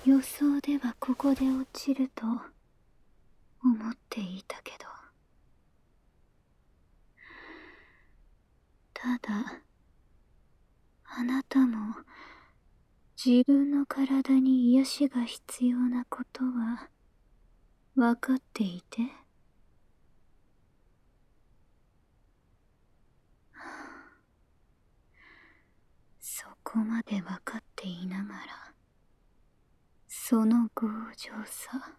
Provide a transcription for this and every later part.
予想ではここで落ちると思っていたけど、ただあなたも自分の体に癒しが必要なことは分かっていて、そこまで分かっていながら、その強情さ。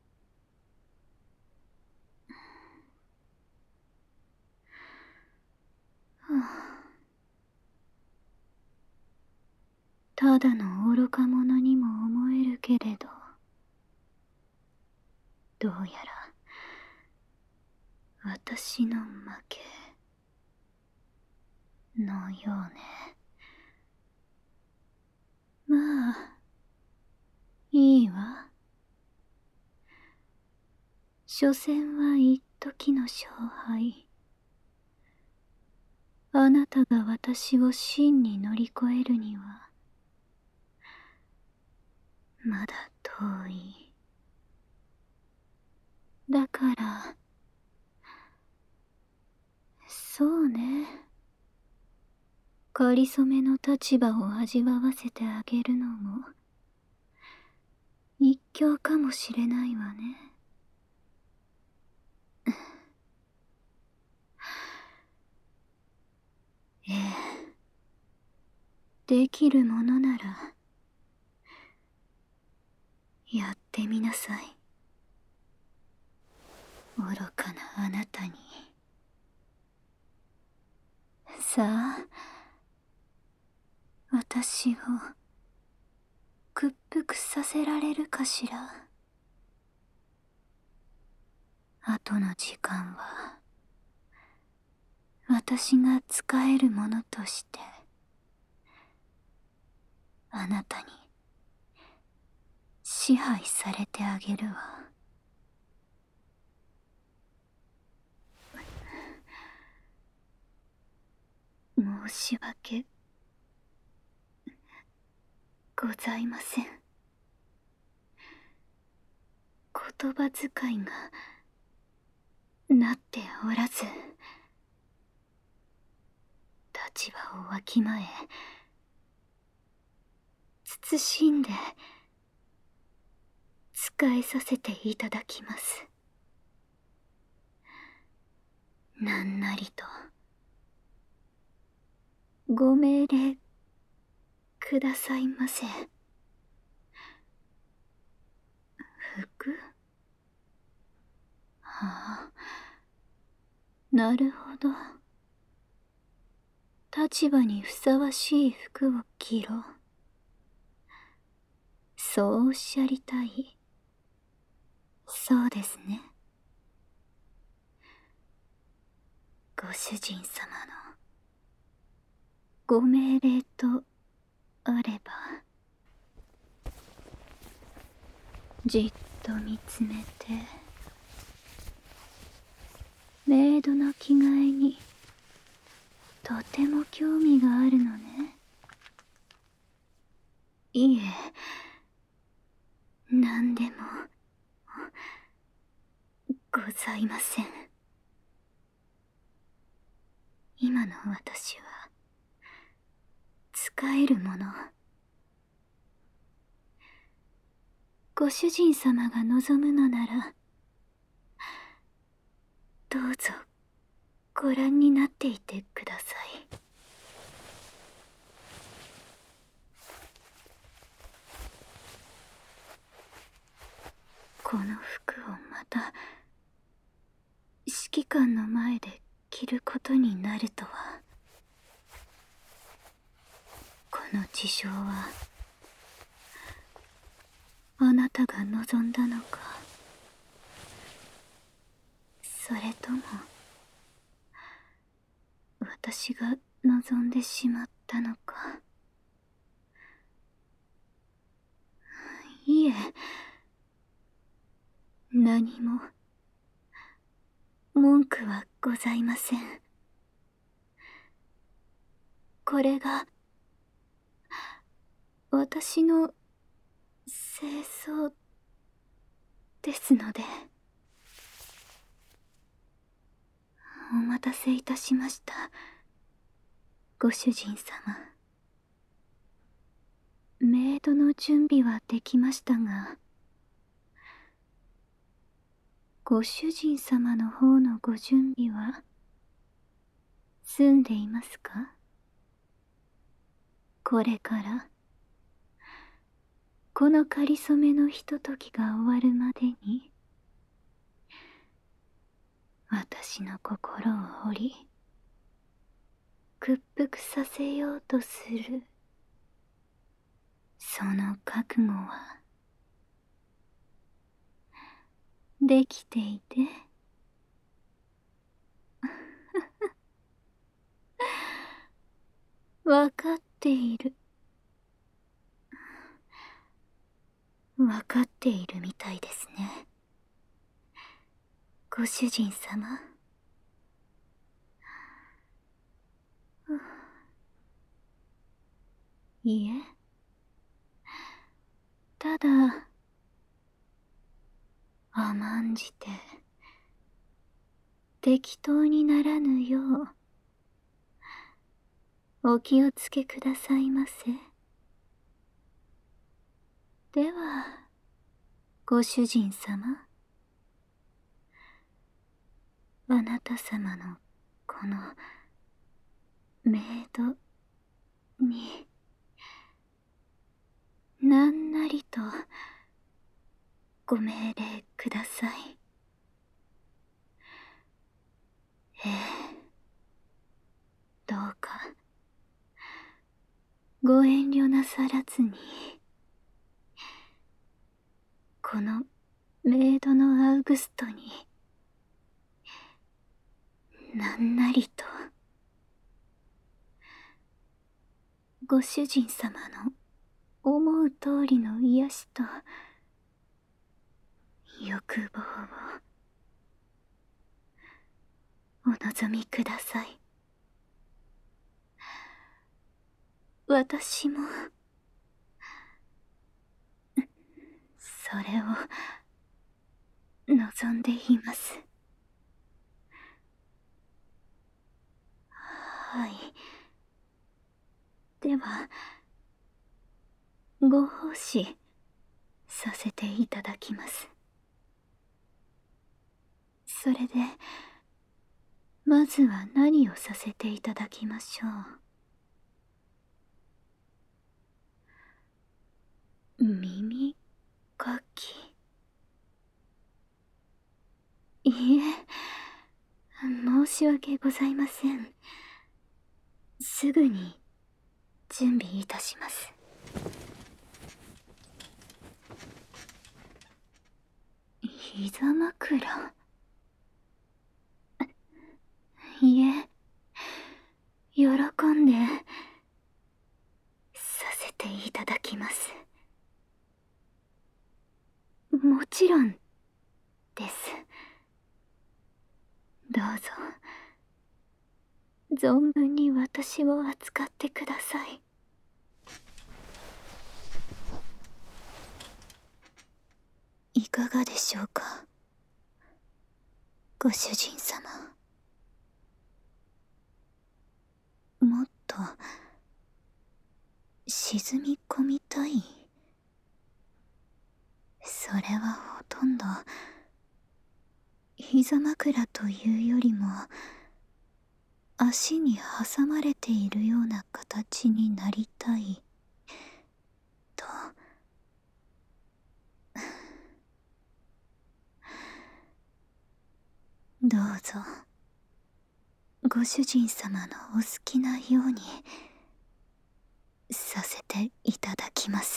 ただの愚か者にも思えるけれど、どうやら私の負けのようね。まあいいわ。所詮は一時の勝敗。あなたが私を真に乗り越えるにはまだ遠い。だからそうね、かりそめの立場を味わわせてあげるのも一興かもしれないわね。ええ、できるものならやってみなさい。愚かなあなたに。さあ、私を屈服させられるかしら。後の時間は私が使えるものとしてあなたに支配されてあげるわ。申し訳ございません。言葉遣いがなっておらず、立場をわきまえ慎んで仕えさせていただきます。なんなりとご命令くださいませ。服？はあ、なるほど。立場にふさわしい服を着ろ、そうおっしゃりたい。そうですね。ご主人様のご命令とあれば。じっと見つめて、メイドの着替えにとても興味があるのね。いえ、何でもございません。今の私は使えるもの。ご主人様が望むのならどうぞご覧になっていてください。この服をまた指揮官の前で着ることになるとは。この事象はあなたが望んだのか、それとも私が望んでしまったのか。いえ、何も文句はございません。これが私の清掃ですので。お待たせいたしました、ご主人様。メイドの準備はできましたが、ご主人様の方のご準備は済んでいますか？これからこのかりそめのひとときが終わるまでに、私の心を掘り屈服させようとする、その覚悟はできていてわかっている。わかっているみたいですね、ご主人様。いえ、ただ甘んじて適当にならぬようお気をつけくださいませ。ではご主人様、あなた様のこのメイドになんなりとご命令ください。ええ、どうかご遠慮なさらずに、このメイドのアウグストになんなりとご主人様の思う通りの癒しと欲望をお望みください。私もそれを望んでいます。はい。ではご奉仕させていただきます。それでまずは何をさせていただきましょう。耳かき。いえ、申し訳ございません。すぐに準備いたします。膝枕。いえ、喜んでさせていただきます。もちろんです。どうぞ存分に私を扱ってください。いかがでしょうか、ご主人様。もっと沈み込みたい？それはほとんど膝枕というよりも足に挟まれているような形になりたいと。どうぞご主人様のお好きなようにさせていただきます。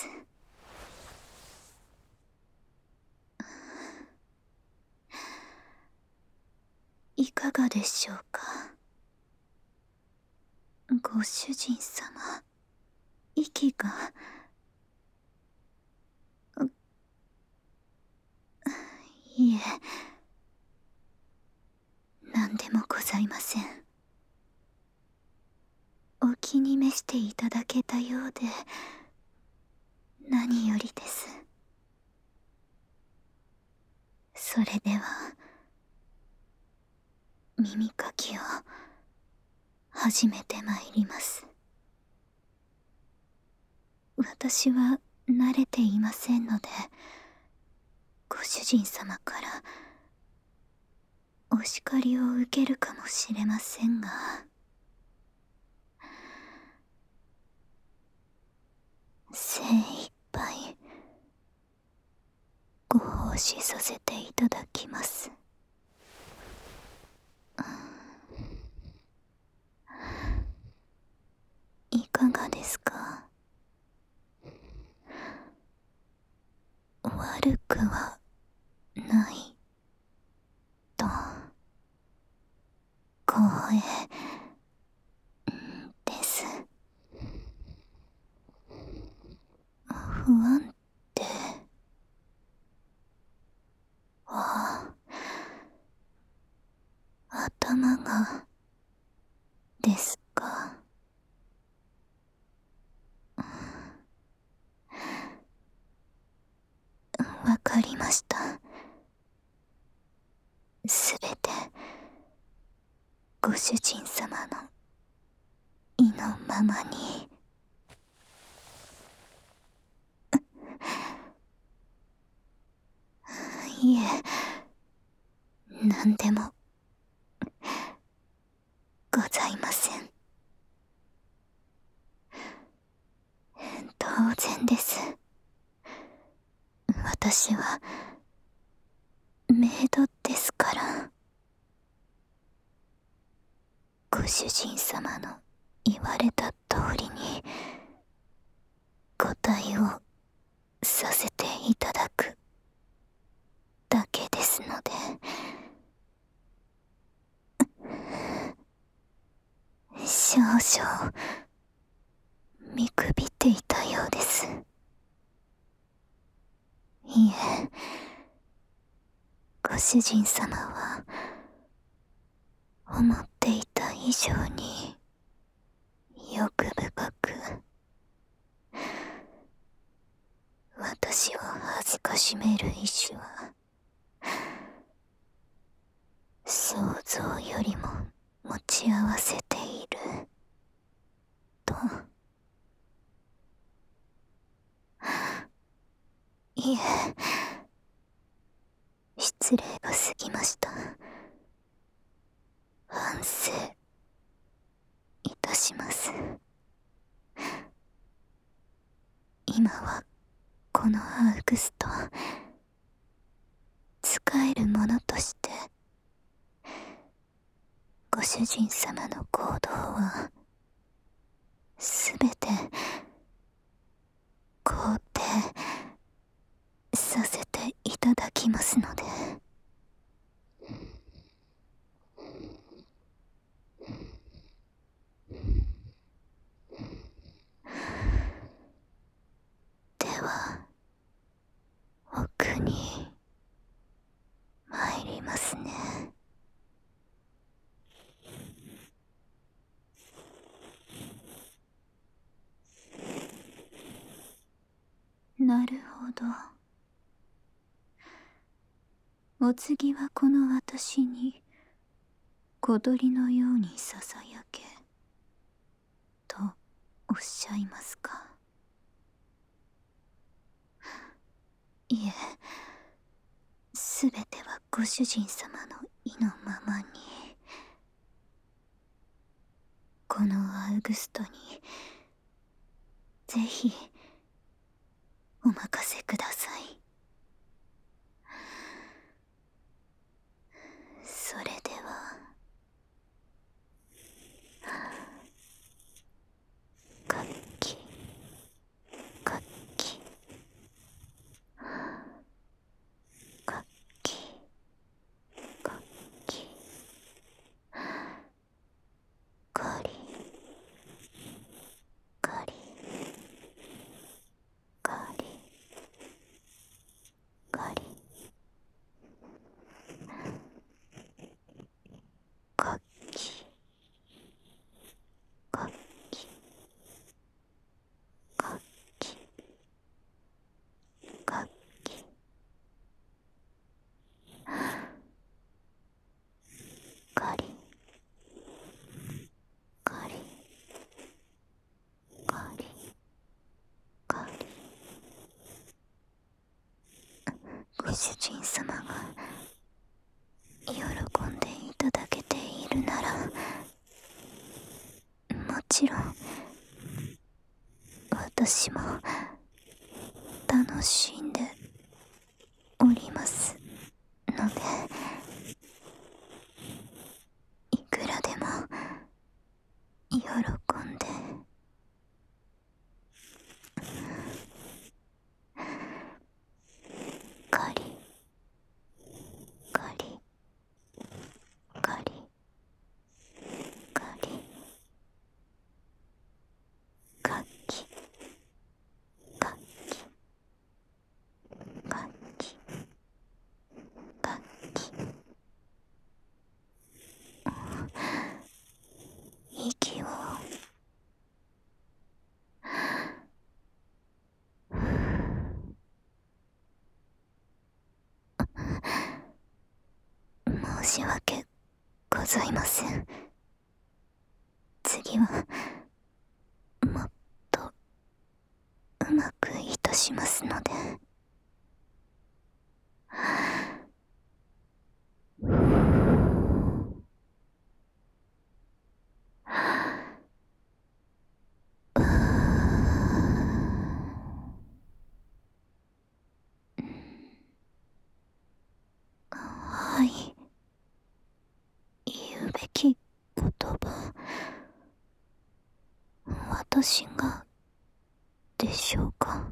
いかがでしょうか、ご主人様。息がいえ、何でもございません。お気に召していただけたようで何よりです。 れでは耳かきを始めてまいります。私は慣れていませんので、ご主人様からお叱りを受けるかもしれませんが、精一杯ご奉仕させていただきます。いかがですか？悪くはないと光栄です。不安定は頭がですか？わかりました。すべてご主人様の意のままに。いえ、何でもございません。当然です。私はメイドですから。ご主人様の言われた通りにご対応させていただくだけですので。少々見くびっていたようです。いえ、ご主人様は思っていた以上に欲深く、私を恥ずかしめる意志は想像よりも持ち合わせていると。いえ、失礼が過ぎました。反省いたします。今はこのアウグスト、使えるものとしてご主人様の行動はすべて肯定させていただきますので。では奥に参りますね。なるほど。お次はこの私に小鳥のようにささやけとおっしゃいますか？いえ、すべてはご主人様の意のままに。このアウグストにぜひお任せください。それでは、楽器楽器楽器楽器、ガリガリガリ主人様が喜んでいただけているなら、もちろん私も楽しんでおりますので、いくらでも喜んで。カリカリカリカリ、カキカキカキカキ、息を申し訳ございません。次はもっとうまくいたしますので。はい、言うべき言葉、私がでしょうか。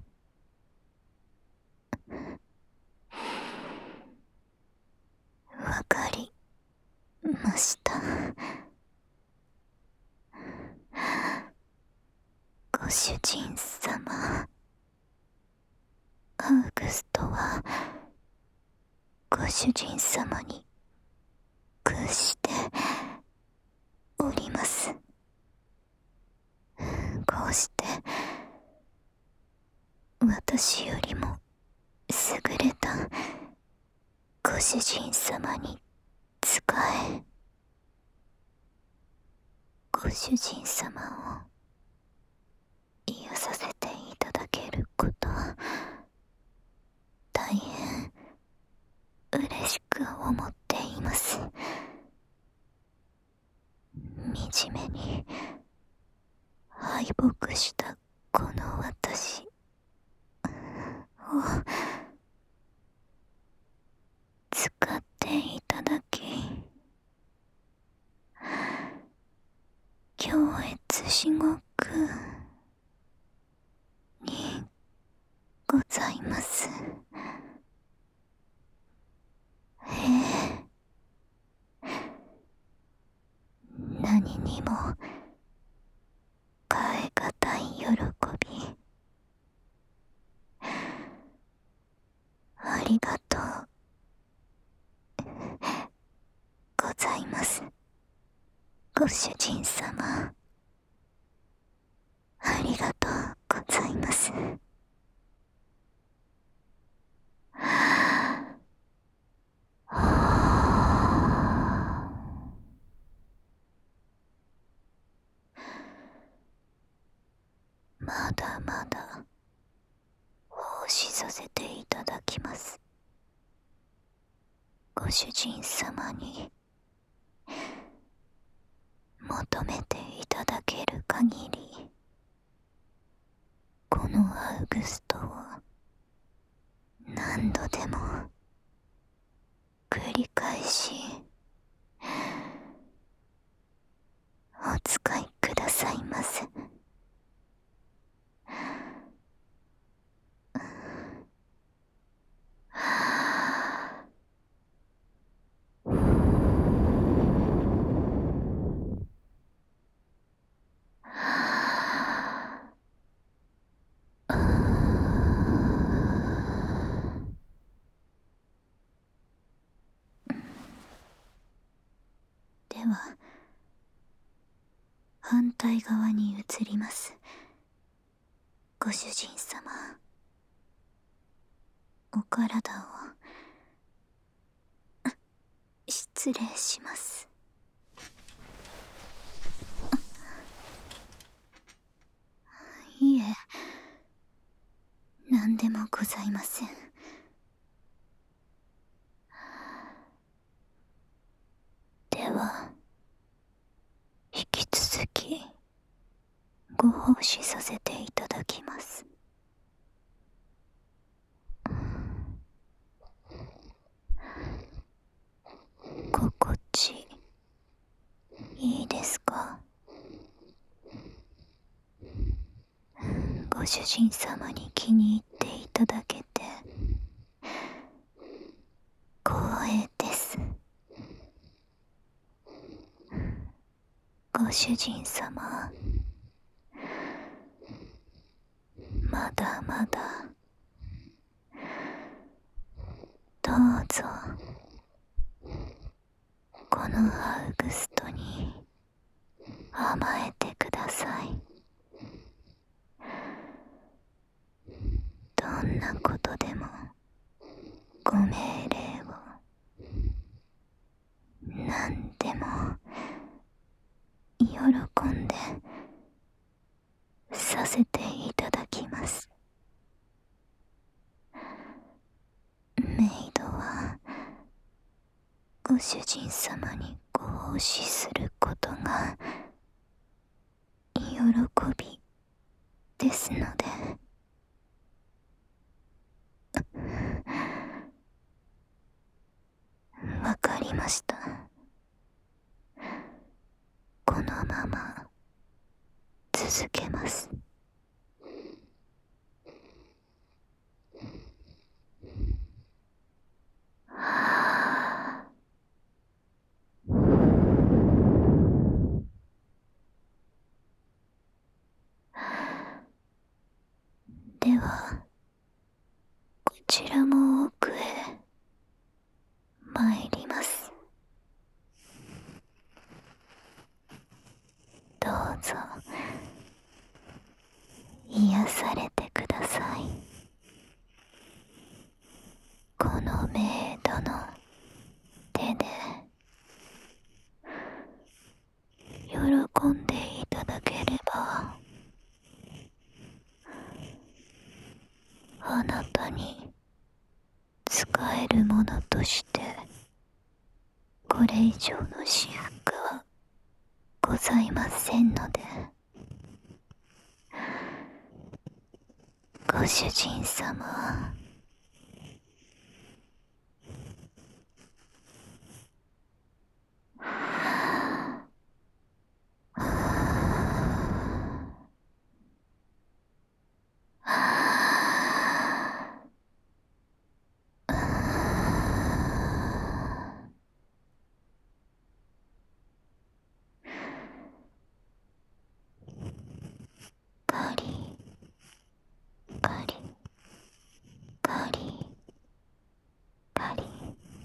わかりました。ご主人様、アウグストはご主人様に屈しております。こうして私よりも優れたご主人様に仕え、ご主人様を癒させていただけることは大変嬉しく思っています。惨めに敗北したこの私を使っていただき、恐悦至極にございます。何にも代え難い喜び、ありがとうございます。ご主人様、ありがとうございます。まだまだ奉仕させていただきます。ご主人様に求めていただける限り、このアウグストを何度でも繰り返しお使いくださいませ。では反対側に移ります。ご主人様、お体を失礼します。いえ、何でもございません。 奉仕させていただきます。心地いいですか？ご主人様に気に入っていただけて光栄です。ご主人様、まだまだどうぞこのアウグストに甘えてください。どんなことでもご命令を何でも喜んでさせていただきます。メイドはご主人様にご奉仕することが喜びですので。わかりました。このまま続けます。ではこちらも奥へ参ります。どうぞ癒されてください。このメイドの手で喜んでいただければ、あなたに使えるものとしてこれ以上の私服はございませんので。ご主人様、カリカリカリカリ、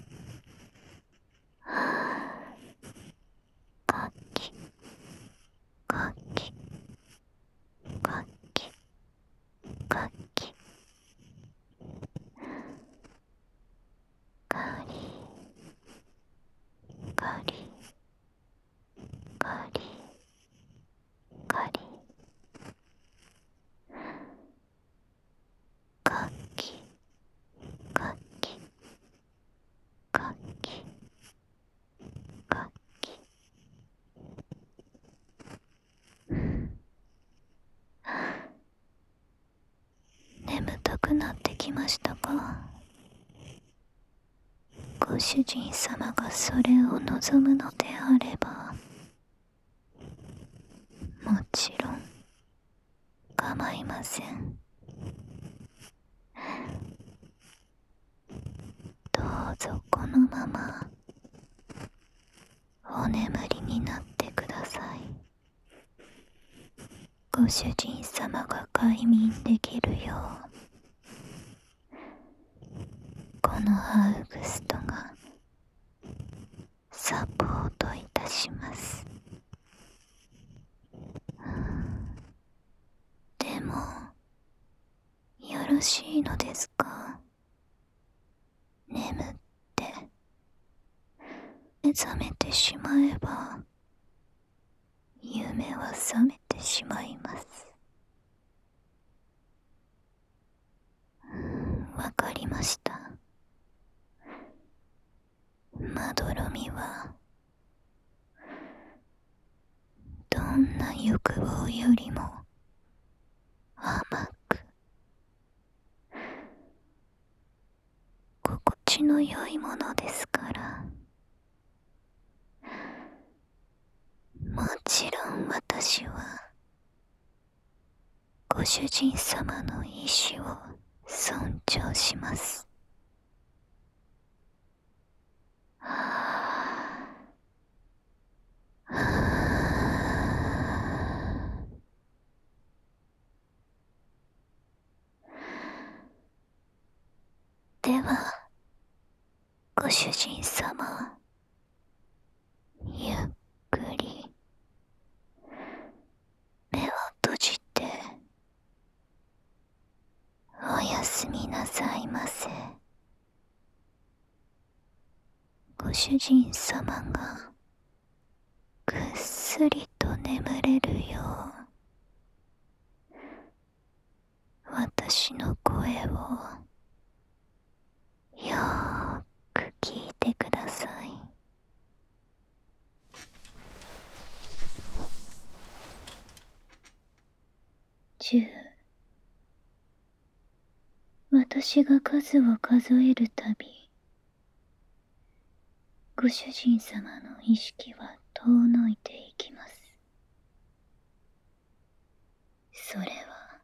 カキカキカキカキ、カリカリカリカリ、カキカキカキカキ。眠たくなってきましたか？ご主人様がそれを望むのであれば、もちろん構いません。どうぞこのままお眠りになってください。ご主人様が快眠できるよう、このアウグストがサポートいたします。でもよろしいのですか？眠って目覚めてしまえば夢は覚めてしまいます。わかりました。まどろみはどんな欲望よりもちの良いものですから。もちろん私はご主人様の意志を尊重します。ではご主人様、ゆっくり目を閉じておやすみなさいませ。ご主人様がぐっすりと眠れるよう、私の声をよーく聞いてください。10。私が数を数えるたび、ご主人様の意識は遠のいていきます。それは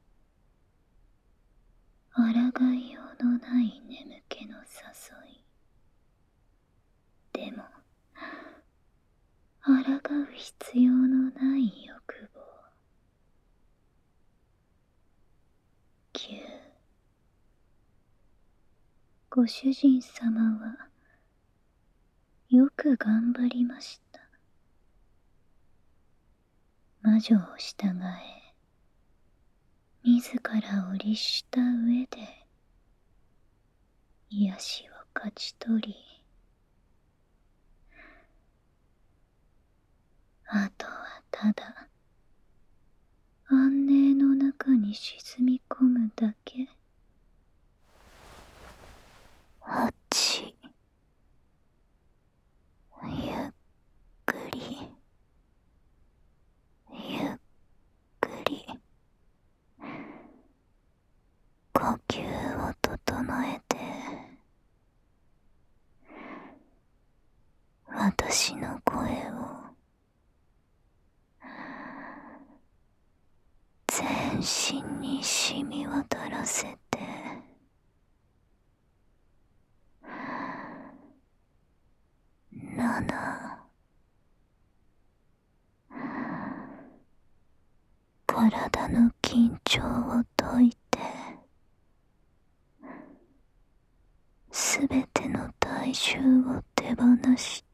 抗いようのない眠気の誘い。でも抗う必要のない欲望。9。ご主人様はよく頑張りました。魔女を従え、自らを律した上で癒しを勝ち取り、あとはただ安寧の中に沈み込むだけ。8。ゆっくりゆっくり呼吸を整えて、私の声を全身に染み渡らせて、7。体の緊張を解いて、すべての体重を手放して、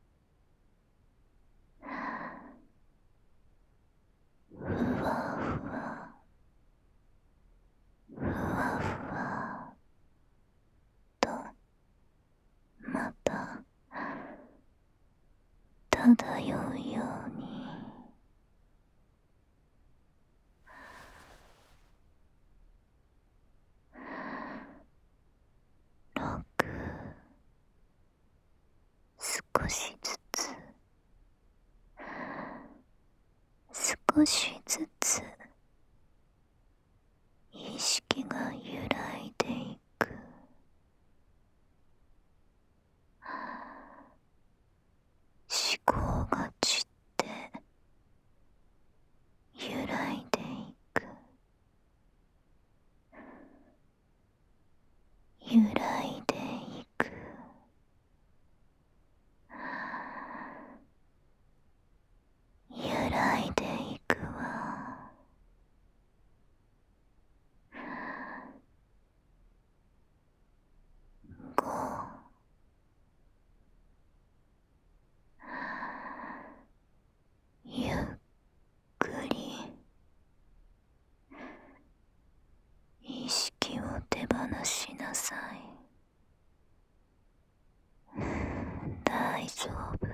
ふわふわふわふわとまた漂うように。6。少しずつ少しずつ意識が揺らいでいく。思考が散って揺らいでいく。揺らいでいく。揺らいでいくわ。5。ゆっくり意識を手放しなさい。大丈夫。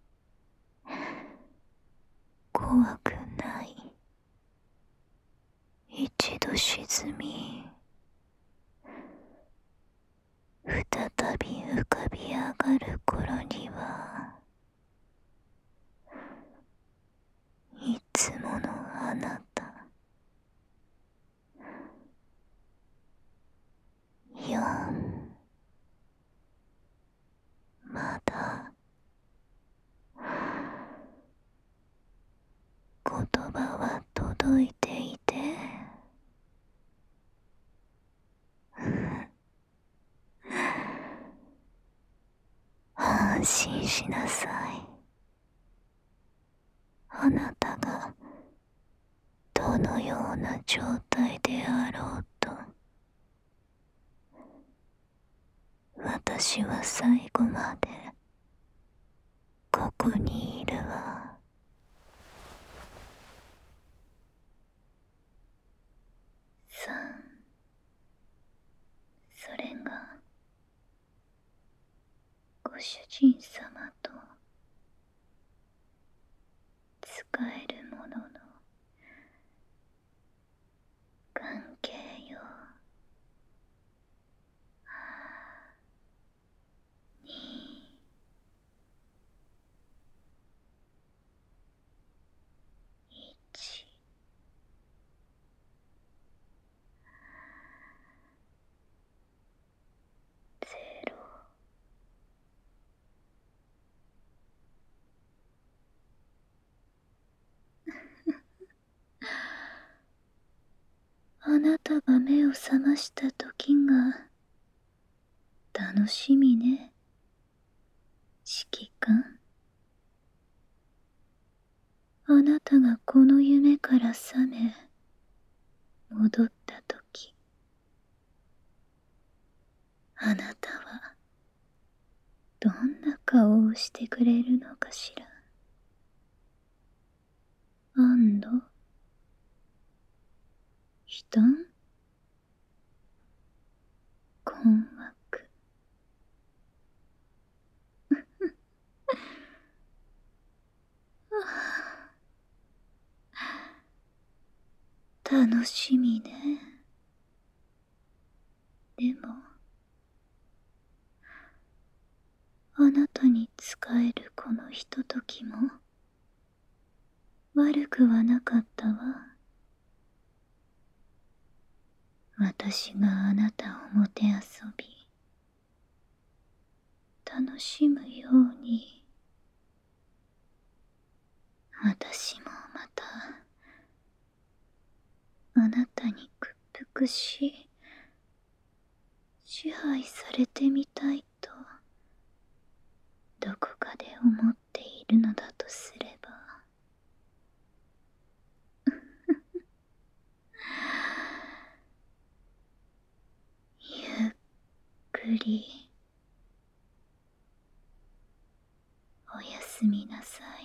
怖くない。一度沈み、再び浮かび上がる頃には、いつものあなた。4。 しなさい。あなたがどのような状態であろうと、私は最後までここにいるわ。さあ、それがご主人様と使えるものの関係よ。に、1、0。あなたが目を覚ました時が楽しみね、指揮官。あなたがこの夢から覚め戻った時、あなたはどんな顔をしてくれるのかしら。安堵、悲嘆、困惑。楽しみね。でもあなたに仕えるこのひとときも悪くはなかったわ。私があなたをもてあそび楽しむように、私もまたあなたに屈服し支配されてみたいとどこかで思っているのだとすれば、ゆっくりおやすみなさい。